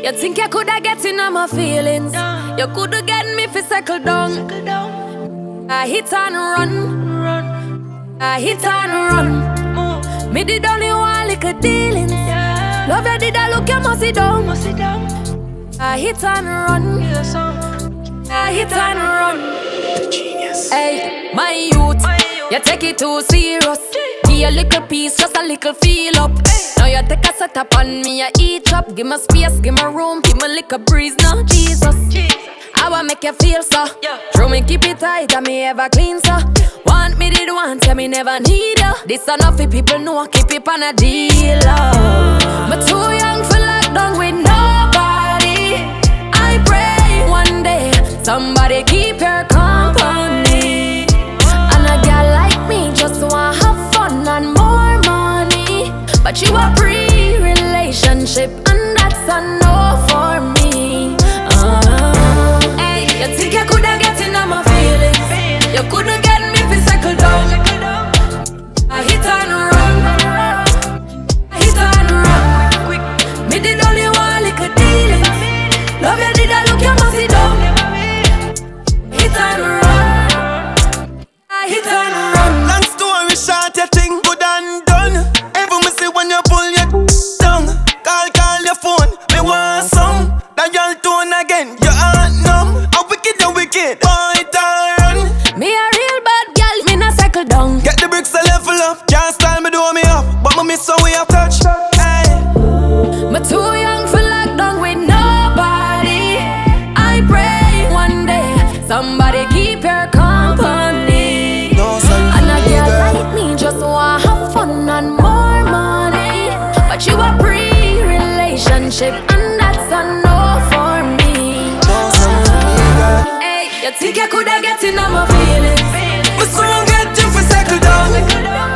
You think you coulda get in on my feelings? You coulda get me fi settle down. I hit and run. I hit and run. Me did only one little dealings. Love you did I look you must sit down. I hit and run. I hit and run. Genius. Hey, my youth, you take it too serious. Give a little piece, just a little feel up. Now you take a set up on me, you eat up. Give me space, give me room, give me little breeze now, Jesus. I wanna make you feel so. Throw me keep it tight and me ever clean so. Want me did want, tell me never need you. This enough for people know, keep it on a deal. Me too young for lockdown with nobody. I pray one day somebody keep your company. And a girl like me just wanna have fun and more money. But you a pre-relationship and that's a no for me. Hey, you think you coulda get in on my feelings? You coulda get me fi cycle down. I hit and run. I hit and run. Me did only one little dealings. Love you did I look you must sit down. Hit and run. I hit and run. Long story short, you think good and done. Every me see when you pull your down. Call your phone, me want some. Dial tone again, you aren't numb. A wicked, you wicked, boy, run. Me a real bad girl, me no cycle down. Get the bricks a level up. Can't style me, do me up. But me miss how we have touch. Hey. Me too young for lockdown with nobody. I pray one day somebody keep your company. No, son, and a girl like me just wanna have fun and more money. But you a pre-relationship and that's a no for me. no, son, Hey, you think you coulda get in on my feelings? we soon get you for settle down.